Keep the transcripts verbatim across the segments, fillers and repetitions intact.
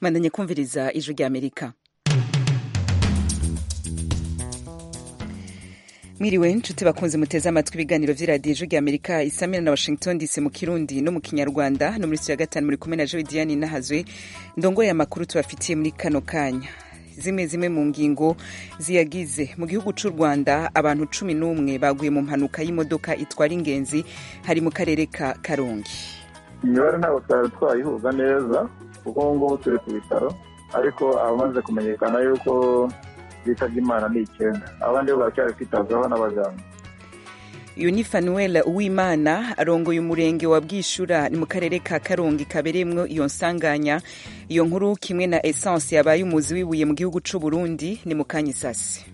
Mwandanye kumviriza ijwi rya Amerika. Mwiriwe nshuti bakunze muteze amatwi ibiganiro vy'iradiyo ijwi rya Amerika isamira na Washington D C mu Kirundi no mu Kinyarwanda no muri studio ya gatanu muri kumwe na Joy Diane Nahazwe ndongo ya makuru tubafitiye muri kano kanya. Zimwe zimwe mu ngingo ziyagize mu gihugu c'u Rwanda abantu cumi n'umwe baguye mu mpanuka y'imodoka itwara ingenzi hari mu karere ka Karongi. Imibare ntabwo twari twayihuza neza kuko ngo turi ku bitaro ariko abamaze kumenyekana yuko bitabye Imana ni icyenda abandi bo baracyari kwitabwaho n'abaganga. Unifanuel Uwimana arongoye umurenge wa Bwishura ni mu karere ka Karongi kaberemwo iyo nsanganya. Iyo nkuru kimwe na essence yabaye umuzi wibuye mu gihugu c'u Burundi ni mu Kanyisasi.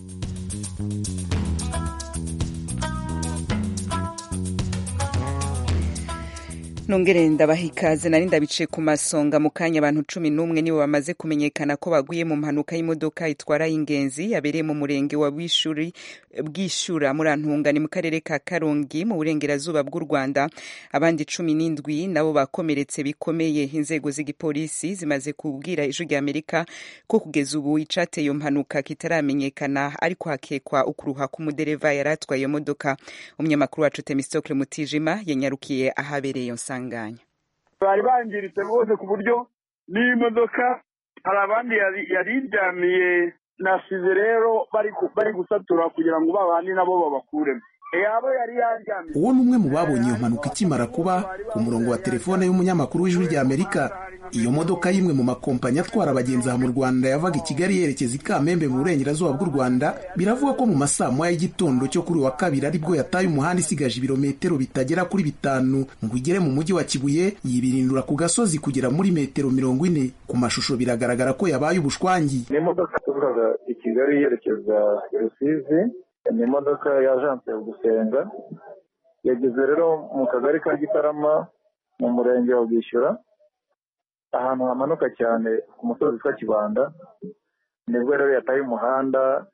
Nongere ndabahikaze nari ndabice ku masonga mu kanya abantu cumi n'umwe nibo bamaze kumenyekana ko baguye mu mpanuka y'imodoka itwara ingenzi yabereye mu murenge wa Bwishuri Bwishura muri Antunga ni mu karere ka Karongi mu burengerazuba bw'u Rwanda. Abandi cumi n'indwi nabo bakomeretse bikomeye. Inzego z'igipolisi zimaze kubwira ijwi rya Amerika ko kugeza ubu icateye iyo mpanuka kitaramenyekana ariko hakekwa ukuruha k'umudereva yaratwaye iyo modoka. Umunyamakuru wacu Temistocle Mutijima yanyarukiye ahabereye iyo nsanganya. Bari bangiritse bose ku buryo n'imodoka hari abandi yariryamiye nasize rero bari bari gusatura kugira ngo babandi nabo babakuremo. Eyabo yari yaryamiye. Uwo numwe mu babonye iyo mpanuka ikimara kuba ku murongo wa telefone y'umunyamakuru w'ijwi rya Amerika. Iyo modoka y'imwe mu makompanyi atwara abagenzi aha mu Rwanda yavaga i Kigali yerekeza i Kamembe mu burengerazuba bw'u Rwanda. Biravuga ko mu masaa moya y'igitondo cyo kuri wa kabiri aribwo yataye umuhanda isigaje ibirometero bitagera kuri bitanu ngo igere mu mujyi wa Kibuye, yibirindura ku gasozi kugera muri metero mirongo ine. Ku mashusho biragaragara ko yabaye ubushwangi. Ni imodoka tuvuga i Kigali yerekeza Rusizi, ni imodoka ya Agence yo gusenga yageze rero mu kagari ka Gitarama mu murenge wa Bwishyura ahantu hamanuka cyane ku musozi wa Kibanda. Nibwo rero yataye umuhanda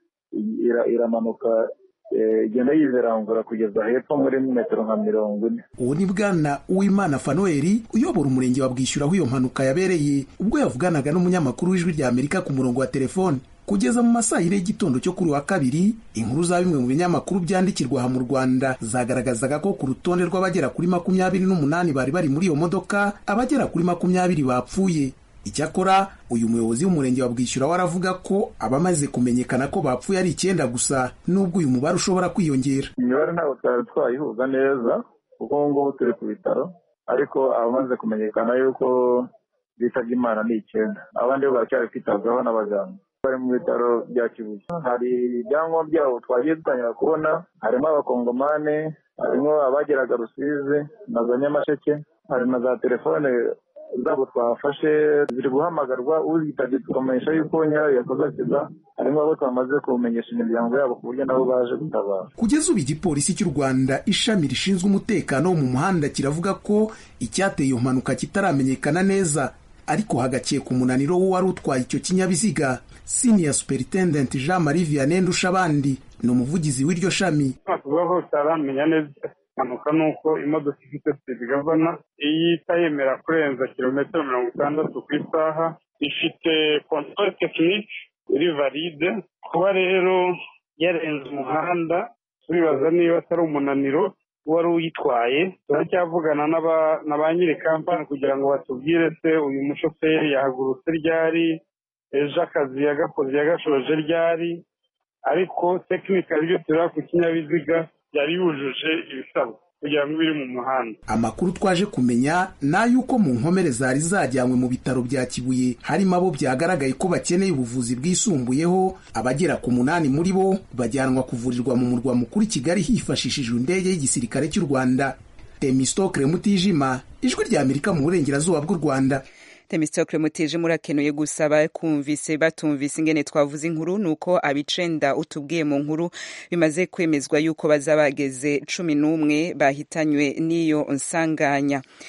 iramanuka igenda yizerangura kugeza hepfo muri metero nka mirongo ine. Uwo ni bwana Uwimana Fanuel uyobora umurenge wa Bwishyura aho iyo mpanuka yabereye ubwo yavuganaga n'umunyamakuru w'ijwi rya Amerika ku murongo wa telefone. Kugeza mu masaa yine y'igitondo cyo kuri wa kabiri, inkuru za bimwe mu binyamakuru byandikirwa aha mu Rwanda zagaragazaga ko ku rutonde rw'abagera kuri makumyabiri n'umunani bari bari muri iyo modoka abagera kuri makumyabiri bapfuye. Icyakora uyu muyobozi w'umurenge wa Bwishyura waravuga ko abamaze kumenyekana ko bapfuye ari icyenda gusa nubwo uyu mubare ushobora kwiyongera. Imibare ntabwo twari twayihuza neza kuko ngo turi ku bitaro ariko abamaze kumenyekana yuko bitabye Imana ni icyenda abandi bo baracyari kwitabwaho n'abaganga. Bari mu bitaro bya Kibuye. Hari ibyangombwa byabo twagiye dutangira kubona, harimo abakongomane, harimo abageraga Rusizi na za Nyamasheke, hari na za telefone zabo twafashe ziri guhamagarwa uzitabye tukamenyesha yuko nyayo yakoze akiza, harimo abo twamaze kumenyesha imiryango yabo ku buryo nabo baje gutabara. Kugeza ubu igipolisi cy'u Rwanda ishami rishinzwe umutekano wo mu muhanda kiravuga ko icyateye iyo mpanuka kitaramenyekana neza ariko hagakeka umunaniro wo wari utwaye icyo kinyabiziga. Senior Superintendent Jean Marie Vianney Ndushabandi ni umuvugizi w'iryo shami. Tuvuga ko taramenya neza mpanuka nuko imodoka ifite speed governor iyi itayemera kurenza kilometero mirongo itandatu ku isaha, ifite control technique iri valide. Kuba rero yarenze umuhanda turibaza niba atari umunaniro wari uyitwaye. Turacyavugana na ba nyiri kampani kugira ngo batubwire se uyu mushoferi yahagurutse ryari, ejo akazi yagakoze yagashoje ryari, ariko technical byo tura ku kinyabiziga yari yujuje ibisabwa kugira ngo biri mu muhanda. Amakuru twaje kumenya na yuko mu nkomere zari zajyanywe mu bitaro bya Kibuye harimo abo byagaragaye ko bakeneye ubuvuzi bwisumbuyeho, abagera ku munani muri bo bajyanwa kuvurirwa mu murwa mukuru Kigali hifashishijwe indege y'igisirikare cy'u Rwanda. Temistocle Mutijima, ijwi rya Amerika mu burengerazuba bw'u Rwanda. Temistocle Mutijima urakenuye gusaba kumvise batumvise ingene twavuze inkuru nuko abicenda utubwiye mu nkuru bimaze kwemezwa yuko bazabageze cumi n'umwe bahitanywe n'iyo nsanganya.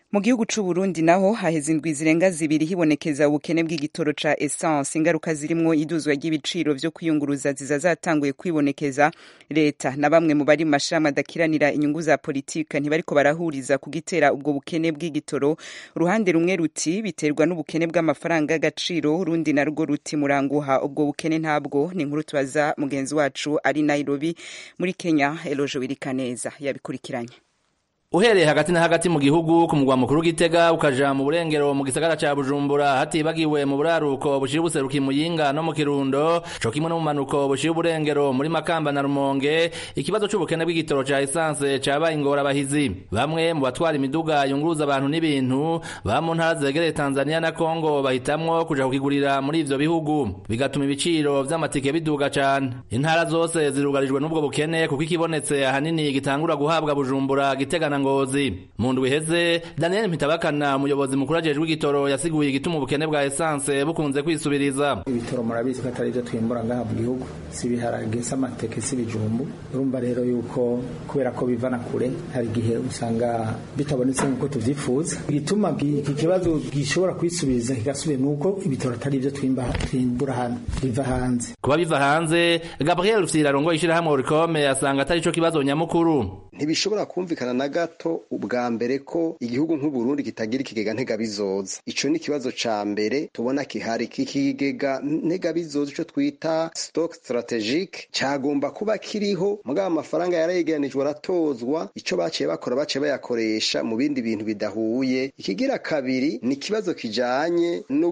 Mu gihugu c'u Burundi naho haheze indwi zirenga zibiri hibonekeza ubukene bw'igitoro ca essence, ingaruka zirimwo iduzwa ry'ibiciro vyo kwiyunguruza ziza zatanguye kwibonekeza. Leta na bamwe mu bari mu mashirahamwe adakiranira inyungu za politika ntibariko barahuriza kugitera ubwo bukene bw'igitoro. Uruhande rumwe ruti biterwa n'ubukene bw'amafaranga y'agaciro, urundi narwo ruti muranguha ubwo bukene ntabwo. Ni inkuru tubaza mugenzi wacu ari Nairobi muri Kenya, Elojo Wirikaneza yabikurikiranye. Uhereye hagati na hagati mu gihugu ku mugwa mukuru Gitega ukaja mu burengero mu gisagara ca Bujumbura hatibagiwe mu buraruko bushira ubuseruki Muyinga no mu Kirundo co kimwe no mu manuko bushira uburengero muri Makamba na Rumonge, ikibazo c'ubukene bw'igitoro ca essence cabaye ingorabahizi. Bamwe mu batwara imiduga yunguruza abantu n'ibintu ba mu ntara zegereye Tanzania na Kongo bahitamwo kuja kukigurira muri ivyo bihugu, bigatuma ibiciro vy'amatike biduga cane. Intara zose zirugarijwe n'ubwo bukene kuko ikibonetse ahanini gitangura guhabwa Bujumbura, Gitega Ngozi. Mu ndwi iheze Daniel Mpitabakana umuyobozi mukuru ajejwe igitoro yasiguye igituma ubukene bwa essence bukunze kwisubiriza. Ibitoro murabizi ko atari byo twimbura ngaha mu gihugu, si biharage, s'amateke, si bijumbu. Urumva rero yuko kubera ko bivana kure hari gihe usanga bitabonetse nkuko tuvyifuza. Igituma iki kibazo gishobora kwisubiriza kigasubira nuko ibitoro atari byo twimba twimbura hano, biva hanze. Kuba biva hanze, Gabriel Rufyirarongo ishirahamwe Oricome asanga atari ico kibazo nyamukuru. Ntibishobora kumvikana na gato ubwa mbere ko igihugu nk'u Burundi kitagira ikigega ntegabizoza. Ico ni kibazo ca mbere tubona kihari. Kikigega ntegabizoza ico twita stock strategic cagomba kuba kiriho, mugabo amafaranga yarayegeranijwe aratozwa, ico baciye bakora baciye bayakoresha mu bindi bintu bidahuye. Ikigira kabiri ni kibazo kijanye no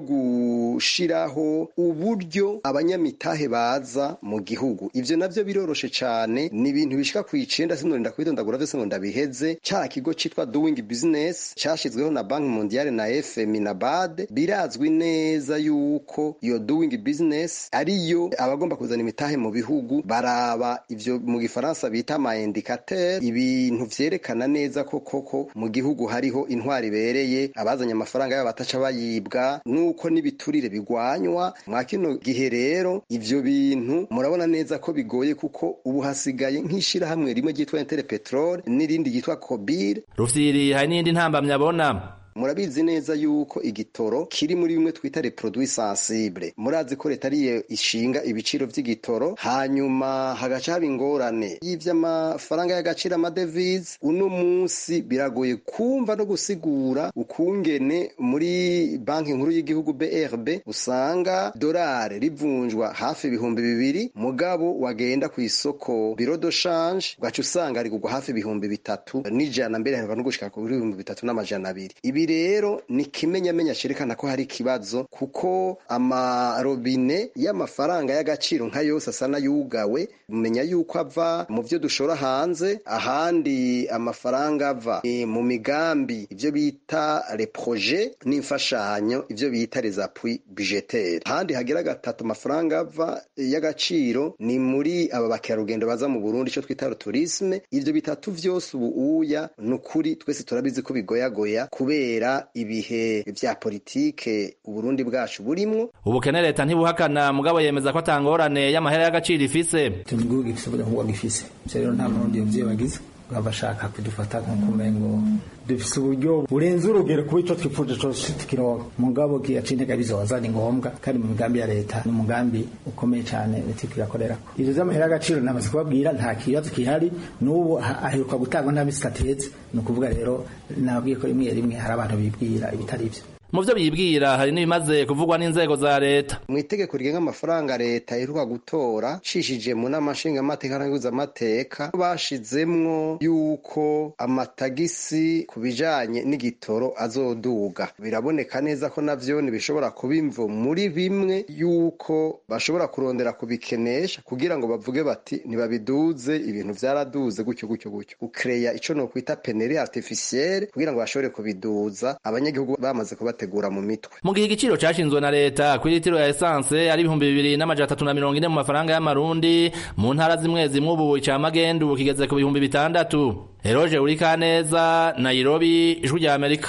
gushiraho uburyo abanyamitahe baza mu gihugu. Ivyo navyo biroroshe cane, ni ibintu bishika kw'icenda sinorinda kubitondagura vyose ngo ndabiheze. Cha kigo citwa Doing Business cashizweho na Banki Mondiale na F M I na B A D, birazwi neza yuko iyo Doing Business ariyo abagomba kuzana imitahe mu bihugu baraba ivyo mu gifaransa bita ma indicateur, ibintu vyerekana neza ko koko mu gihugu hariho intwari bereye, abazanye amafaranga yabo bataca bayibwa, nuko nibiturire bigwanywa. Mwa kino gihe rero ivyo bintu murabona neza ko bigoye, kuko ubu hasigaye nk'ishira hamwe rimwe ryitwa Interpetrol n'irindi ryitwa Kobir. Rufyiri hari n'indi ntambamye abona. Murabizi neza yuko igitoro kiri muri bimwe twita les produits sensibles. Murazi ko leta ariye ishinga ibiciro vy'igitoro, hanyuma hagaca haba ingorane y'ivy'amafaranga y'agaciro amadevize. Uno munsi biragoye kumva no gusigura ukungene muri banki nkuru y'igihugu B R B usanga dolari rivunjwa hafi ibihumbi bibiri, mugabo wagenda ku isoko biro de change ugaca usanga rigugwa hafi ibihumbi bitatu n'ijana, mbere hava no gushika ku bihumbi bitatu n'amajana abiri. Ibi rero ni kimenyamenya cerekana ko hari ikibazo, kuko amarobine y'amafaranga y'agaciro nka yose asa n'ayugawe. Mumenya yuko ava mu vyo dushora hanze, ahandi amafaranga ava e, mu migambi ivyo bita les projets n'imfashanyo ivyo bita les appuis budgetaires. Ahandi hagira gatatu amafaranga ava y'agaciro ni muri aba bakerarugendo baza mu Burundi, ico twita tourisme. Ivyo bitatu vyose ubu uya nukuri twese turabizi ko bigoyagoya kubera ibihe vya politike Uburundi bwacu burimwo. Ubukene leta ntibuhakana, mugabo yemeza ko atangorane y'amahera y'agaciro ifise. Tungugu gifise byo ngo gifise. Rero nta murundi yovye bagize bashaka kudufata nk'ukumengo dufise uburyo burenze urugero kuba ico twipfuje cose tukironka, mugabo kiyacintega bizoza ni ngombwa kandi mu migambi ya leta n'umugambi ukomeye cyane leta irakorera. Ivyo vy'amahera y'agaciro namaze kubabwira nta kibazo kihari, n'ubu aheruka gutangwa n'abisitateze. Ni ukuvuga rero nabwiye ko rimwe rimwe hari abantu bibwira ibitari byo. Mu vyo bibwira hari n'ibimaze kuvugwa n'inzego za leta. Mu itegeko rigenga amafaranga leta iheruka gutora cishije mu nama nshingamateka n'amateka bashizemwo yuko amatagisi ku bijanye n'igitoro azoduga. Biraboneka neza ko navyo bishobora kuba imvo muri bimwe yuko bashobora kurondera kubikenesha kugira ngo bavuge bati ntibabiduze, ibintu vyaraduze gutyo gutyo gutyo, ukreya ico no kwita penerie artificielle kugira ngo bashobore kubiduza abanyagihugu bamaze kubate tegura mu mitwe. Mu gihe igiciro cashinzwe na leta kuri litiro ya essence ari ibihumbi bibiri n'amajana atatu na mirongo ine mu mafaranga y'amarundi, mu ntara zimwe zimwe ubu ca Magendu kigeze ku bihumbi bitandatu. Eroje Urikaneza, Nairobi, Ijwi rya Amerika.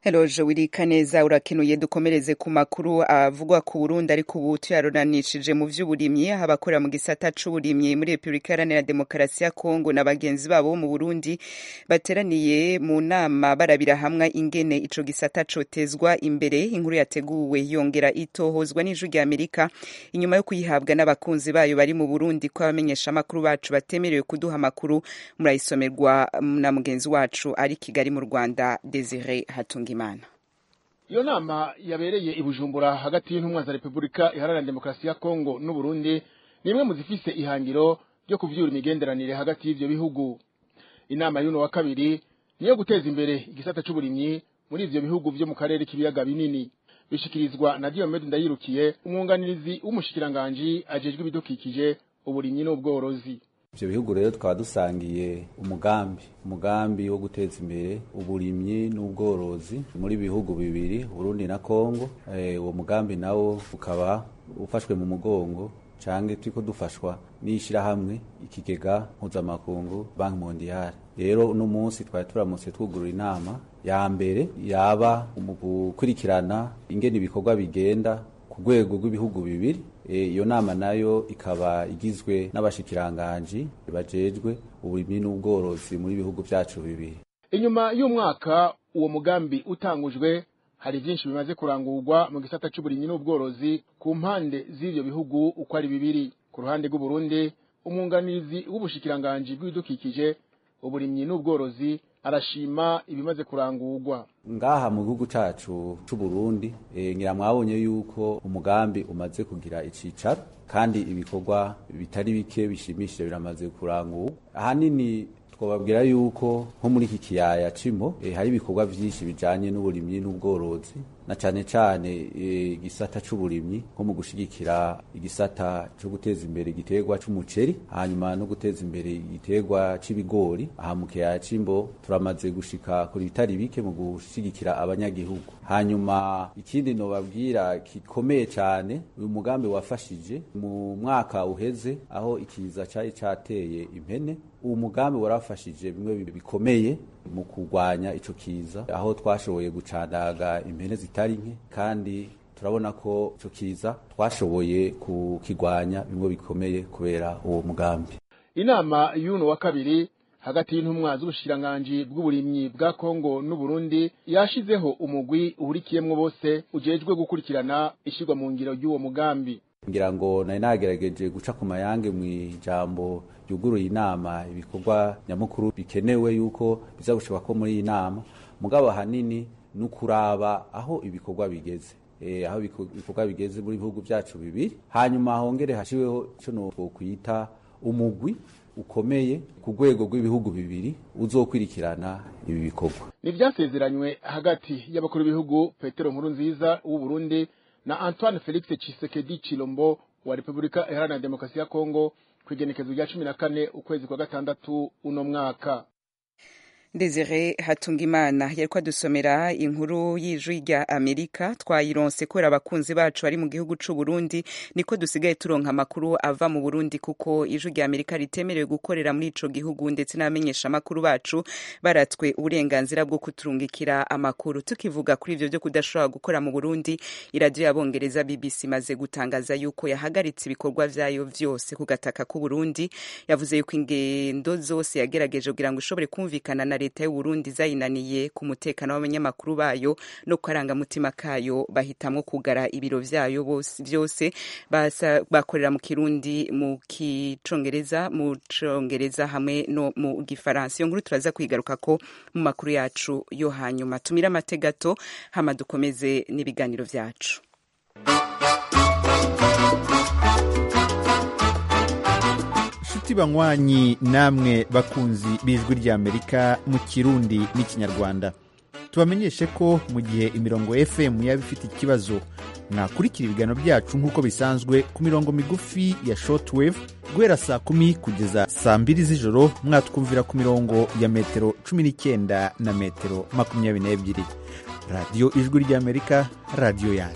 Eloje Wirikaneza urakenuye dukomereze ku makuru avugwa ku Burundi ariko ubu tuyaronanishije mu vy'uburimyi abakora mu gisata c'uburimyi muri Republika Iharanira Demokarasi ya Kongo na bagenzi babo mu Burundi bateraniye mu nama barabira hamwe ingene ico gisata cotezwa imbere. Inkuru yateguwe yongera itohozwa n'ijwi rya Amerika inyuma yo kuyihabwa n'abakunzi bayo bari mu Burundi ko abamenyesha amakuru bacu batemerewe kuduha amakuru murayisomerwa na mugenzi wacu ari Kigali mu Rwanda Desire Hatunga Imana. Iyo nama yabereye i Bujumbura hagati y'intumwa za Republika Iharanira Demokarasi ya Kongo n'u Burundi ni imwe mu zifise ihangiro ryo kuvyura imigenderanire hagati y'ivyo bihugu. Inama y'uno wa kabiri niyo guteza imbere igisata c'uburimyi muri ivyo bihugu vyo mu karere k'ibiyaga binini. Bishikirizwa na Diomede Ndayirukiye, umwunganirizi w'umushikiranganje ajejwe ibidukikije, uburimyi n'ubworozi. Ivyo bihugu rero twaba dusangiye umugambi umugambi wo guteza imbere uburimyi n'ubworozi muri bihugu bibiri Burundi na Kongo. Eh, uwo mugambi nawo ukaba ufashwe mu mugongo canke turiko dufashwa n'ishira hamwe ikigega mpuzamakungu Banki Mondiale. Rero uno munsi twari turamutse twugurura inama ya mbere yaba mu gukurikirana ingene ibikorwa bigenda ku rwego rw'ibihugu bibiri. Iyo nama nayo ikaba igizwe n'abashikiranganji bajejwe uburimyi n'ubworozi muri bihugu byacu bibiri. Inyuma y'umwaka uwo mugambi utangujwe hari byinshi bimaze kurangurwa mu gisata cy'uburimyi n'ubworozi ku mpande z'ivyo bihugu uko ari bibiri. Ku ruhande rw'u Burundi, umwunganizi w'ubushikiranganje bw'ibidukikije, uburimyi n'ubworozi arashima ibimaze kurangurwa. Ngaha mu gihugu cacu c'u Burundi e, ngira mwabonye yuko umugambi umaze kugira icicaro kandi ibikorwa bitari bike bishimishije biramaze kurangurwa. Ahanini twababwira yuko nko muri iki kiyaya cimo e, hari ibikorwa vyinshi bijanye n'uburimyi n'ubworozi na cane cane igisata e, c'uburimyi nko mu gushigikira igisata cyo guteza imbere igiterwa c'umuceri, hanyuma no guteza imbere igiterwa c'ibigori. Aha mu kiyaya cimbo turamaze gushika kuri bitari bike mu gushigikira abanyagihugu. Hanyuma ikindi no babwira kikomeye cyane uyu mugambi wafashije mu mwaka uheze aho ikiza cari cateye impene. Uwo mugambi warafashije bimwe bikomeye mu kurwanya ico kiza aho twashoboye gucandaga impene zitari nke, kandi turabona ko ico kiza twashoboye kukigwanya bimwe bikomeye kubera uwo mugambi. Inama y'uno wa kabiri hagati y'intumwa z'ubushikiranganje bw'uburimyi bwa Kongo n'u Burundi yashizeho umugwi uhurikiyemwo bose ujejwe gukurikirana ishirwa mu ngiro y'uwo mugambi. Ngira ngo nari nagerageje guca ku mayange mu ijambo yuguruye inama ibikorwa nyamukuru bikenewe yuko biza gushoboka ko muri iyi nama, mugabo hanini nukuraba aho ibikorwa bigeze eh aho ibikorwa bigeze muri bihugu byacu bibiri, hanyuma hongere hashiweho cyo no kwita umugwi ukomeye ku rwego rw'ibihugu bibiri uzokwirikirana ibi bikorwa. Ni vyasezeranywe hagati y'abakuru b'ibihugu Petero Nkurunziza w'u Burundi na Antoine Felix Tshisekedi Chilombo wa Republika Iharanira Demokarasi ya Kongo kwigenekezo rya cumi na kane ukwezi kwa gatandatu uno mwaka. Desire Hatungimana yariko adusomera inkuru y'ijwi rya Amerika twayironse kubera abakunzi bacu bari mu gihugu c'u Burundi, niko dusigaye turonka amakuru ava mu Burundi kuko ijwi rya Amerika ritemerewe gukorera muri ico gihugu, ndetse n'abamenyesha amakuru bacu baratswe uburenganzira bwo kuturungikira amakuru. Tukivuga kuri ivyo byo kudashobora gukora mu Burundi, iradiyo y'abongereza B B C maze gutangaza yuko yahagaritse ibikorwa vyayo vyose ku gataka k'u Burundi. Yavuze yuko ingendo zose yagerageje kugira ngo ishobore kumvikana na leta y'u Burundi zayinaniye ku mutekano w'abanyamakuru bayo no karanga mutima kayo, bahitamwo kugara ibiro vyayo bose byose bakorera mu Kirundi, mu Kicongereza, mu Congereza hamwe no mu Gifaransa. Iyo nkuru turaza kwigaruka ko mu makuru yacu yo hanyuma. Tumira amategato hama dukomeze n'ibiganiro vyacu. Banywanyi namwe bakunzi b'ijwi rya Amerika mu Kirundi n'ikinyarwanda, tubamenyeshe ko mu gihe imirongo F M yaba ifite ikibazo mwakurikira ibiganiro byacu nk'uko bisanzwe ku mirongo migufi ya shortwave guhera saa kumi kugeza saa mbiri z'ijoro. Mwatwumvira ku mirongo ya metero cumi n'icyenda na metero makumyabiri n'ebyiri. Radio Ijwi rya Amerika, radio yanyu.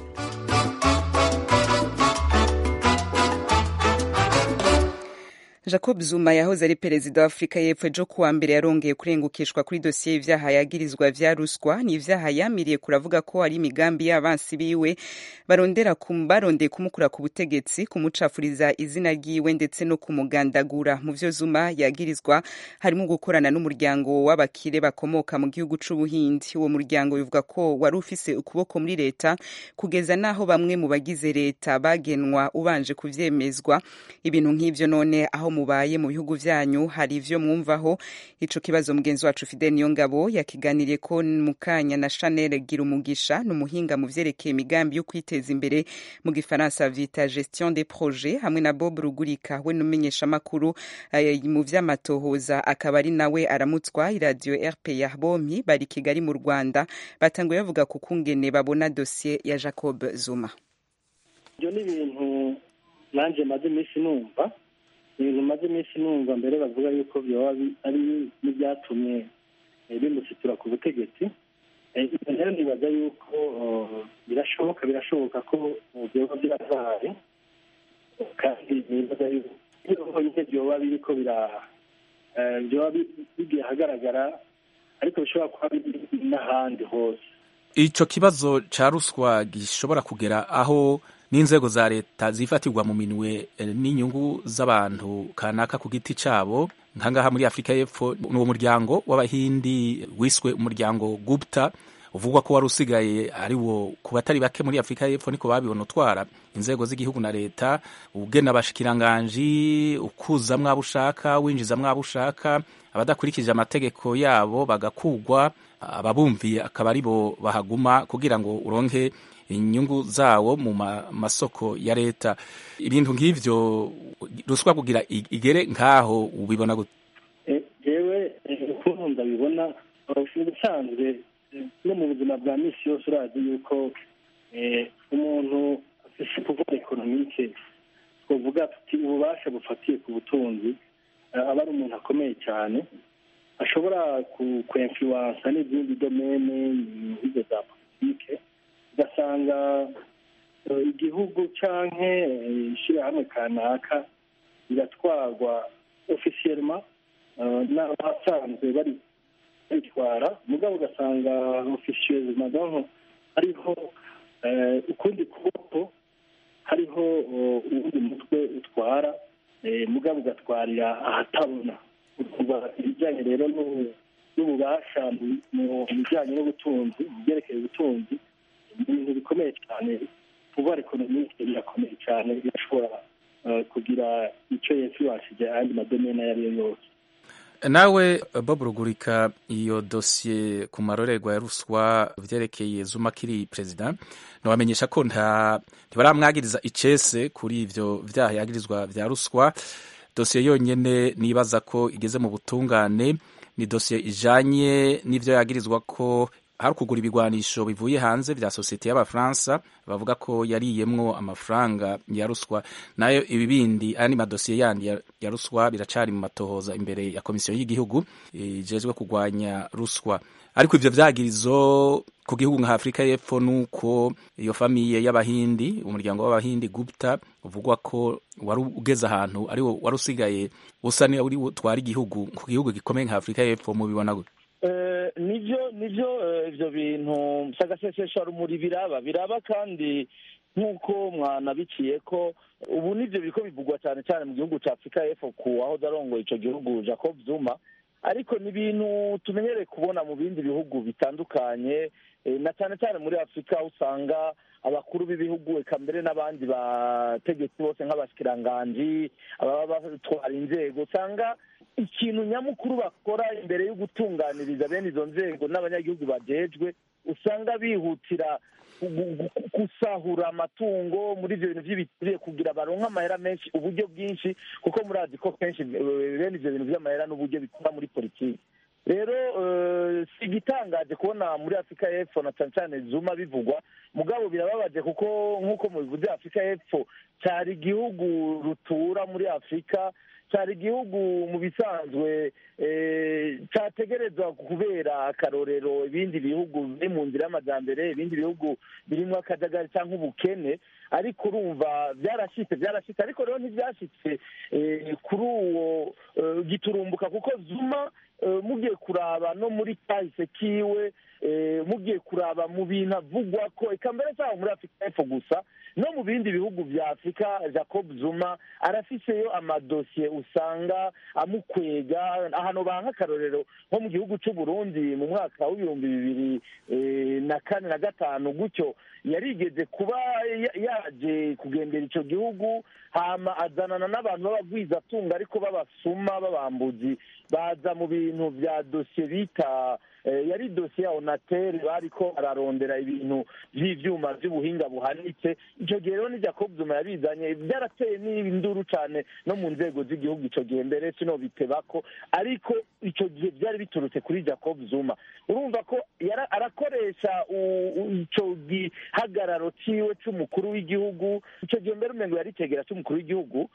Jacob Zuma yahoze ari perezida wa Afrika y'Epfo ejo kuwa mbere yarongeye kurengukishwa kuri dosiye y'ivyaha yagirizwa vya ruswa n'ivyaha yamiriye kuravuga ko ari imigambi y'abansi biwe barondera barondeye kumukura ku butegetsi kumucafuriza izina ryiwe ndetse no kumugandagura. Mu vyo Zuma yagirizwa harimo gukorana n'umuryango w'abakire bakomoka mu gihugu c'Ubuhindi. Uwo muryango bivuga ko wari ufise ukuboko muri leta kugeza naho bamwe mu bagize leta bagenwa ubanje kuvyemezwa. Ibintu nk'ivyo none aho mubaye mu bihugu vyanyu hari ivyo mwumvaho? Ico kibazo mugenzi wacu Fidel Niyongabo yakiganiriye ko mukanya na Chanel Girumugisha n'umuhinga mu vyerekeye imigambi yo kwiteza imbere mu gifaransa vita gestion des projets, hamwe na Bob Rugurika we numenyesha makuru uh, mu vy'amatohoza akaba ari nawe aramutswa iradio R P A. Bompi bari Kigali mu Rwanda batanguye bavuga ku kungene babona dossier ya Jacob Zuma. Ibyo ni ibintu nanje maze iminsi numva ibintu maze iminsi numva mbere bavuga yuko byoba ari n'ibyatumye bimusitura ku butegetsi. Rero nibaza yuko birashoboka birashoboka ko byoba birabaye kandi nibaza yuko byoba biriko bira byoba bigiye ahagaragara ariko bishobora kuba biri n'ahandi hose. Ico kibazo ca ruswa gishobora kugera aho n'inzego za leta zifatirwa mu minwe n'inyungu z'abantu kanaka ku giti cabo. Nkangaha muri Afrika y'Epfo n'uwo muryango w'abahindi wiswe umuryango Gupta uvugwa ko wari usigaye ari wo ku batari bake muri Afrika y'Epfo niko babibona utwara inzego z'igihugu na leta, ugena abashikiranganji, ukuza mwabo ushaka, winjiza mwabo ushaka, abadakurikije amategeko yabo bagakugwa, ababumviye akaba ari bo bahaguma kugira ngo uronke inyungu zawo mu masoko ya leta. Ibintu nk'ivyo ruswa kugira igere nkaho ubibona gute? Jewe ukuntu ndabibona ubusanzwe no mu buzima bwa misi yose urazi yuko umuntu afise pouvoir économique twovuga tuti ububasha bufatiye ku butunzi aba ari umuntu akomeye cyane ashobora ku-influensa n'izindi domene nk'izo za politike ugasanga igihugu canke ishirahamwe kanaka biratwarwa officiellement n'abasanzwe bari bitwara mugabo ugasanga officieusement donc hariho ukundi kuboko hariho uwundi mutwe utwara mugabo ugatwarira ahatabona. Ibijyanye rero n'ububasha mu bijyanye n'ubutunzi mu byerekeye ubutunzi ibintu bikomeye cyane. Pouvoir économique birakomeye cyane birashobora kugira icyo yifashije andi madomene ayo ari yo yose. Nawe Bob Rugurika, iyo dosiye ku marorerwa ya ruswa vyerekeye Zuma kiri president nobamenyesha ko nta ntibaramwagiriza icese kuri ivyo vyaha yagirizwa vya ruswa. Dosiye yonyene nibaza ko igeze mu butungane ni dosiye ijanye n'ivyo yagirizwa ko hari kugura ibigwanisho bivuye hanze vya societe y'Abafaransa bavuga ko yariyemwo amafaranga ya ruswa. Nayo ibibindi ani madosiye yandi ya, ya ruswa biracari mu matohoza imbere ya komisiyo y'igihugu ijejwe kugwanya ruswa. Ariko ivyo vyagirizo ku gihugu nka Afrika y'Epfo nuko iyo famiye y'Abahindi, umuryango w'Abahindi Gupta uvugwa ko wari ugeze ahantu ari wo wari usigaye usa ni uri twari igihugu ku gihugu gikomeye nka Afrika y'Epfo mu bibona gute? nivyo nivyo ivyo bintu sagasesesha rumuri biraba biraba kandi nk'uko mwanabiciye ko ubu nivyo biko bivugwa cyane cyane mu gihugu cya Afrika y'Epfo ku aho darongo ico gihugu Jacob Zuma, ariko ni ibintu tumenyereye kubona mu bindi bihugu bitandukanye na cyane cyane muri Afrika usanga abakuru b'ibihugu eka mbere n'abandi bategetsi bose nk'abashikiranganji ababa batwara inzego usanga ikintu nyamukuru bakora imbere yo gutunganiriza bene izo nzego n'abanyagihugu bajejwe usanga bihutira gusahura amatungo muri ivyo bintu vy'ibituriye kugira baronka amahera menshi uburyo bwinshi, kuko murazi ko kenshi bene ivyo bintu vy'amahera n'uburyo bikora muri politiki. Rero si igitangaje kubona muri Afrika y'Epfo na cyane cyane Zuma bivugwa, mugabo birababaje kuko nk'uko mubivuze Afrika y'Epfo cyari igihugu rutura muri Afrika, cyari igihugu mu bisanzwe cyategerezwa kubera akarorero ibindi bihugu biri mu nzira y'amajyambere, ibindi bihugu birimo akajagari cyangwa ubukene, ariko urumva byarashitse byarashitse ariko rero ntibyashitse kuri uwo giturumbuka kuko Zuma mugiye kuraba no muri kahise kiwe mugiye kuraba mu bintu avugwa ko eka mbere cyangwa muri Afurika y'Epfo gusa no mu bindi bihugu vya Afurika Jacob Zuma arafiseyo amadosiye usanga amukwega ahantu banka akarorero nko mu gihugu cy'u Burundi mu mwaka w'ibihumbi bibiri na kane na gatanu gutyo yarigeze kuba yaje kugendera ico gihugu hama azanana n'abantu b'abagwizatunga ariko b'abasuma b'abambuzi baza mu bintu vya dosiye bita yari dosiye ya Onatel bariko ararondera ibintu vy'ivyuma vy'ubuhinga buhanitse ico gihe rero ni Jacob Zuma yabizanye byarateye n'induru cane no mu nzego z'igihugu ico gihe mbere sino bitebako ariko ico gihe byari biturutse kuri Jacob Zuma urumva ko arakoresha ico gihagararo ciwe c'umukuru w'igihugu ico gihe mbere umengo yari cegera c'umukuru w'igihugu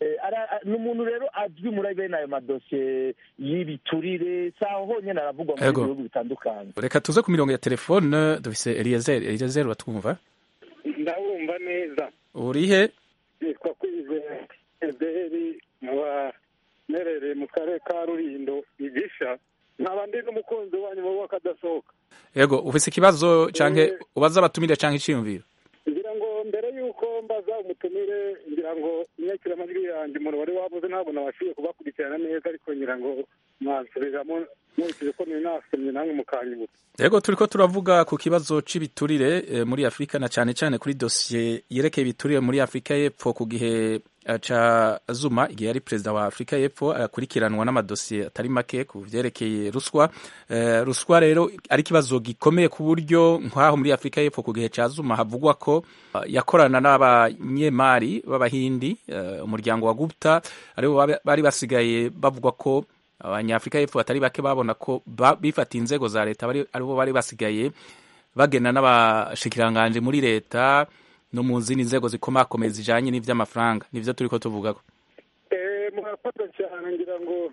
ni umuntu rero azwi muri bene ayo madosiye y'ibiturire saho honyine aravugwa mu bihugu bitandukanye. Reka tuze ku mirongo ya telefone dufise Eliezer Eliezer batwumva ndabumva neza urihe nitwa Kwizera Ederi nkaba nerereye mu karere ka Rulindo igisha nkaba ndi n'umukunzi wanyu mu wakadasohoka yego ufise ikibazo canke ubaza abatumire canke iciyumviro ngira ngo mbere yuko mbaza umutumire ngira ngo inyakira amajwi yanjye umuntu wari wabuze ntabwo nabashiye kubakurikirana neza ariko ngira ngo mwasubiramo nkurikije ko ni nasomye namwe mukanyibutsa yego turiko turavuga ku kibazo c'ibiturire e, muri Afrika na cane cane kuri dossier yerekeye ibiturire muri Afrika y'Epfo ku gihe ca Zuma igihe yari perezida wa Afrika y'Epfo akurikiranwa n'amadosiye atari make ku vyerekeye ruswa e, ruswa rero ari kibazo gikomeye ku buryo nk'aho muri Afrika y'Epfo ku gihe ca Zuma havugwa ko uh, yakorana n'abanyemari b'abahindi uh, umuryango wa Gupta aribo bari basigaye bavugwa ko abanyafrika y'Epfo batari bake babona ko bifata inzego za leta bari aribo bari basigaye bagena n'abashikiranganje muri leta no mu zindi nzego zikomakomeye zijanye n'ivy'amafaranga nivyo turiko tuvugako eh murakoze cyane ngira ngo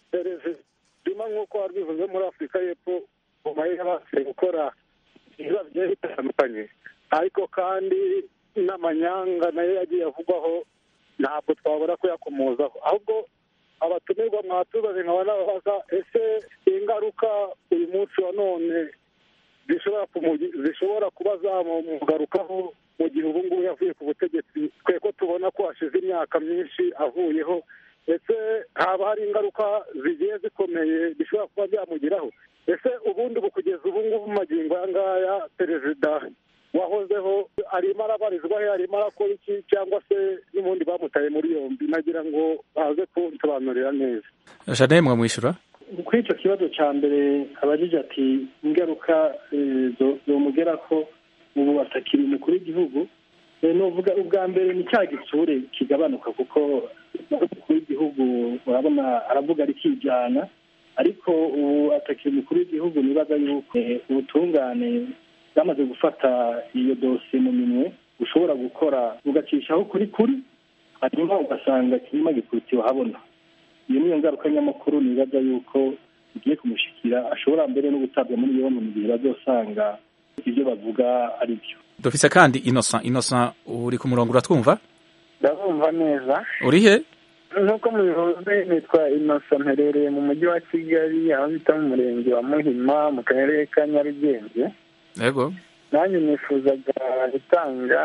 perezida nk'uko wabivuze muri Afrika y'Epfo umaye abase gukora ibibazo bye bitandukanye ariko kandi n'amanyanga nayo yagiye avugwaho ntabwo twabura ko yakomozaho ahubwo abatumirwa mwatubaze nkaba nababaza ese ingaruka uyu munsi wa none zishobora zishobora kuba zamugarukaho mu gihe ubu ngubu yavuye ku butegetsi twe ko tubona ko hashize imyaka myinshi avuyeho ese haba hari ingaruka zigiye zikomeye bishobora kuba byamugiraho ese ubundi ubu kugeza ubu ngubu mu magingo aya ngaya perezida wahozeho arimo arabarizwa he arimo arakora iki cyangwa se n'ubundi bamutaye muri yombi nagira ngo baze kunsobanurira neza Jeanne mwamwishyura kuri icyo kibazo cya mbere abajije ati ingaruka zomugera ko ubu atakiri umukuru w'igihugu nuvuga ubwa mbere ni cya gitsure kigabanuka kuko umukuru w'igihugu urabona aravuga ari kijyana ariko ubu atakiri umukuru w'igihugu nibaza yuko ubutungane bwamaze gufata iyo dosiye mu minwe ushobora gukora ugacishaho kuri kuri hanyuma ugasanga ikinyuma gikurikiwe habona iyo niyo ngaruka nyamukuru nibaza yuko igiye kumushikira ashobora mbere no gutabwa muri yombi mu gihe bazosanga ibyo bavuga ari byo dufise kandi Innocent Innocent uri ku murongo uratwumva ndabumva neza uri he nk'uko mubivuze nitwa Innocent mperereye mu mujyi wa Kigali aho bita mu murenge wa Muhima mu karere ka Nyarugenge yego nanjye nifuzaga gutanga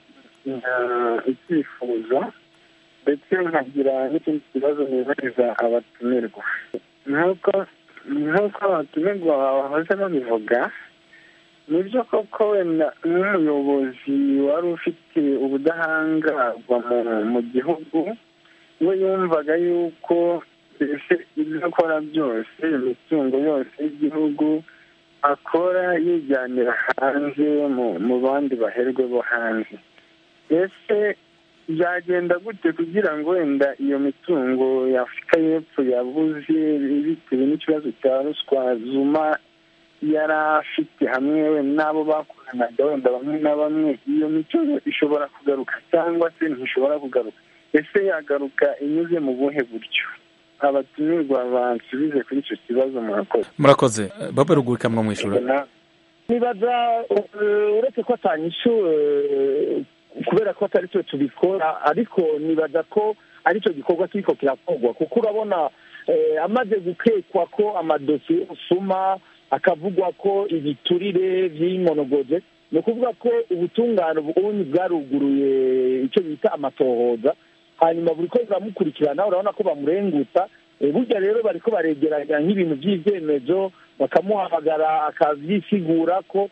icyifuzo ndetse nkagira n'ikindi kibazo nibariza abatumirwa nk'uko nk'uko abatumirwa bahoze babivuga nibyo koko wenda nk'umuyobozi wari ufite ubudahangarwa mu gihugu we yumvaga yuko mbese ibyo akora byose imitungo yose y'igihugu akora yijyanira hanze mu bandi baherwe bo hanze ese byagenda gute kugira ngo wenda iyo mitungo ya Afurika y'Epfo yabuze bitewe n'ikibazo cya ruswa Zuma yari afite hamwe we n'abo bakoranaga wenda bamwe na bamwe iyo mitungo ishobora kugaruka cyangwa se ntishobora kugaruka ese yagaruka inyuze mu buhe buryo abatumirwa bansubize kuri icyo kibazo murakoze murakoze Bob Rugurika mwamwishyura nibaza uretse ko atanyishu kubera ko atari twe tubikora ariko nibaza ko aricyo gikorwa kiriko kirakorwa kuko urabona amaze gukekwa ko amadosiye usuma akavugwa ko ibiturire vy'imonogoje ni ukuvuga ko ubutungane ubunyi bwaruguruye icyo bita amatohoza hanyuma buriko buramukurikirana urabona ko bamurengutsa burya rero bariko baregeranya nk'ibintu vy'ivyemezo bakamuhamagara akavyisigura ko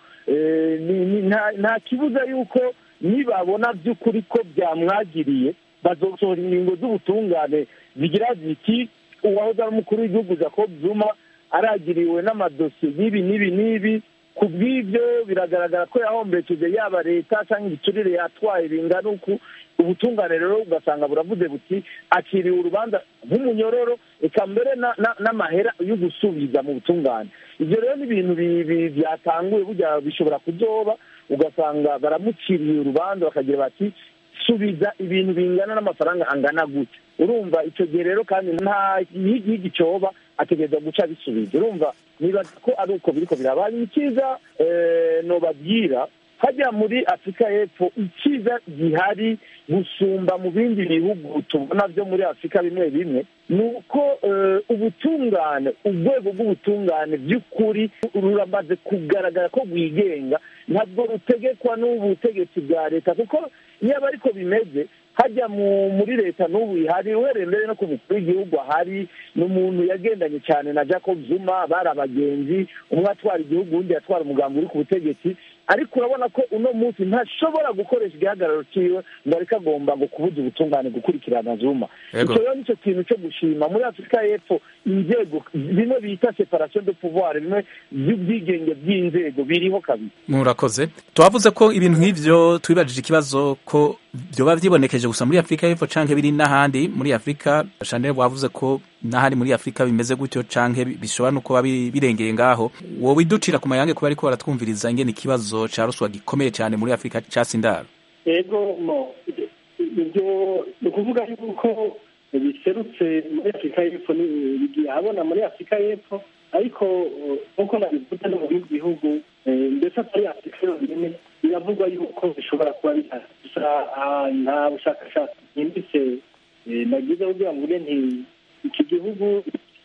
nta kibuza yuko nibabona vy'ukuri ko byamwagiriye bazosohora ingingo z'ubutungane zigira ziti uwahoze ari umukuru w'igihugu Jacob Zuma aragiriwe n'amadosiye y'ibi n'ibi n'ibi ku bw'ibyo biragaragara ko yahombekeje yaba leta cyangwa ibiturire yatwaye bingana uku ubutungane rero ugasanga buravuze buti akiriwe urubanza nk'umunyororo eka mbere n'amahera yo gusubiza mu butungane ibyo rero ni ibintu byatanguye burya bishobora kuzoba ugasanga baramuciriye urubanza bakagira bati subiza ibintu bingana n'amafaranga angana gutya urumva icyo gihe rero kandi nta y'igicoba ategereza guca bisubiza urumva niba ko ari uko biriko biraba icyiza nobabwira hajya muri Afurika y'Epfo icyiza gihari gusumba mu bindi bihugu tubona byo muri Afurika bimwe bimwe ni uko ubutungane urwego rw'ubutungane by'ukuri ruramaze kugaragara ko rwigenga ntabwo rutegekwa n'ubutegetsi bwa leta kuko niba ariko bimeze hajya muri leta n'ubu ihari uhereye mbere no ku mukuru w'igihugu ahari ni umuntu yagendanye cyane na Jacob Zuma bari abagenzi umwe atwara igihugu undi atwara umugambi uri ku butegetsi ariko urabona ko uno munsi ntashobora gukoresha igihagararo ciwe ngo ariko agomba ngo kubuza ubutungane gukurikirana Zuma icyo rero nicyo kintu cyo gushima muri Afurika y'Epfo inzego bimwe bita separation de pouvoir bimwe by'ubwigenge bw'inzego biriho kabiri. Murakoze twavuze ko ibintu nk'ivyo twibajije ikibazo ko byoba vyibonekeje gusa muri Afurika y'Epfo canke biri n'ahandi muri Afurika Chanel wavuze ko n'ahandi muri Afurika bimeze gutyo canke bishobora no kuba birengeye ngaho wowe iducira ku mayange kuba ariko baratwumviriza ingene ikibazo ca ruswa gikomeye cyane muri Afurika casindaro. Ego mo ibyo ni ukuvuga yuko biserutse muri Afurika y'Epfo bigiye habona muri Afurika y'Epfo ariko nk'uko nabivuze no mu bindi bihugu ndetse atari Afurika yonyine biravugwa yuko bishobora kuba bihari gusa nta bushakashatsi bwimbitse nagize kugira ngo ure nti iki gihugu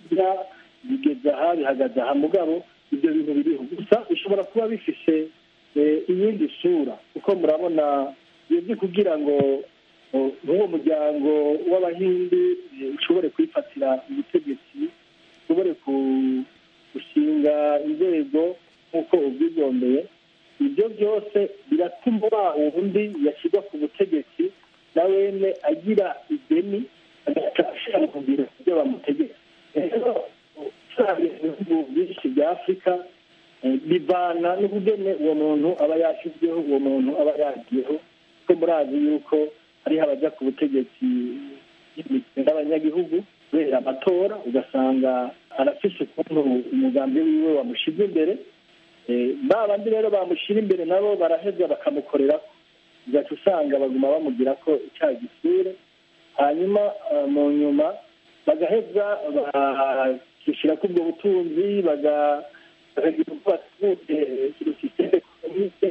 bigeze aha bihagaze aha mugabo ibyo bintu biriho gusa bishobora kuba bifise iyindi sura kuko murabona yebye kugira ngo nk'uwo muryango w'abahindi ushobore kwifatira ubutegetsi ushobore gushinga inzego nk'uko ubwigombeye ibyo byose biratuma wa wundi yashyirwa ku butegetsi na wene agira ideni agaca ashira mu biro ibyo bamutegeka rero usanga ibihugu byinshi bya Afurika bivana n'ubugene uwo muntu aba yashyizweho uwo muntu aba yagiyeho ko murazi yuko hariho abaja ku butegetsi bw'abanyagihugu kubera amatora ugasanga arafise ukuntu umugambi wiwe wamushize imbere ba bandi rero bamushyira imbere nabo baraheza bakamukorera ugaca usanga baguma bamugira ko icyaha gisure hanyuma mu nyuma bagaheza bakishyira kuri ubwo butunzi bakagira uko batwute sisiteme ekonomike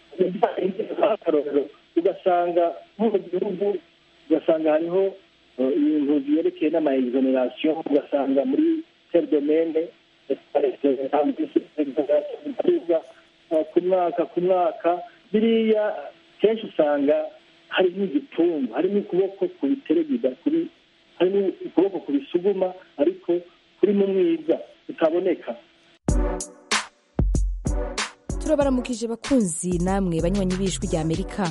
akarorero ugasanga nko mu gihugu ugasanga hariho ibintu byerekeye n'amaexoneration ugasanga muri tel domaine ku mwaka ku mwaka biriya kenshi usanga harimo igipfungu harimo ukuboko kubiteregida kuri harimo ukuboko kubisuguma ariko kuri mu mwiza utaboneka. turabaramukije bakunzi namwe banywanyi b'ijwi rya Amerika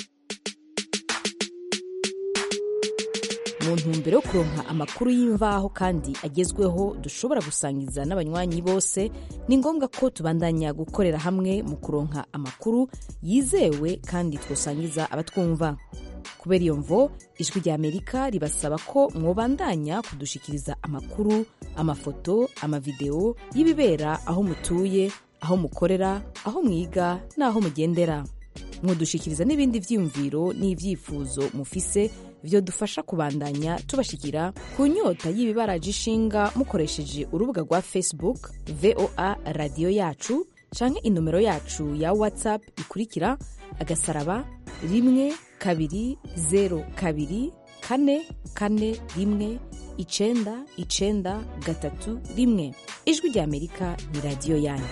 mu ntumbero yo kuronka amakuru y'imvaho kandi agezweho dushobora gusangiza n'abanywanyi bose ni ngombwa ko tubandanya gukorera hamwe mu kuronka amakuru yizewe kandi twosangiza abatwumva kubera iyo mvo ijwi rya Amerika ribasaba ko mwobandanya kudushikiriza amakuru amafoto amavideo y'ibibera aho mutuye aho mukorera aho mwiga n'aho mugendera mwodushikiriza n'ibindi vyiyumviro n'ivyifuzo mufise vyo dufasha kubandanya tubashikira ku nyota y'ibibaraje ishinga mukoresheje urubuga rwa Facebook V O A radio yacu canke inomero yacu ya WhatsApp ikurikira agasaraba rimwe kabiri zero kabiri kane kane rimwe icenda icenda gatatu rimwe. Ijwi rya Amerika ni radiyo yanyu.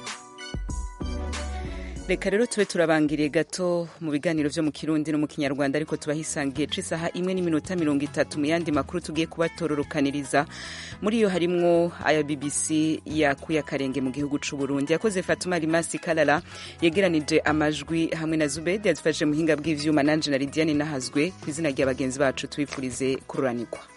Reka rero tube turabangiriye gato mu biganiro vyo mu Kirundi no mu Kinyarwanda, ariko tubahisangiye c'isaha imwe n'iminota mirongo itatu mu yandi makuru tugiye kubatororokaniriza. Muri yo harimwo aya B B C yakuye akarenge mu gihugu c'u Burundi. Yakoze Fatuma Limasi Kalala yegeranije amajwi hamwe na Zubedi yadufashe muhinga bw'ivyuma, nanje na Lidiane Nahazwe kw'izina rya bagenzi bacu twifurize kururanirwa.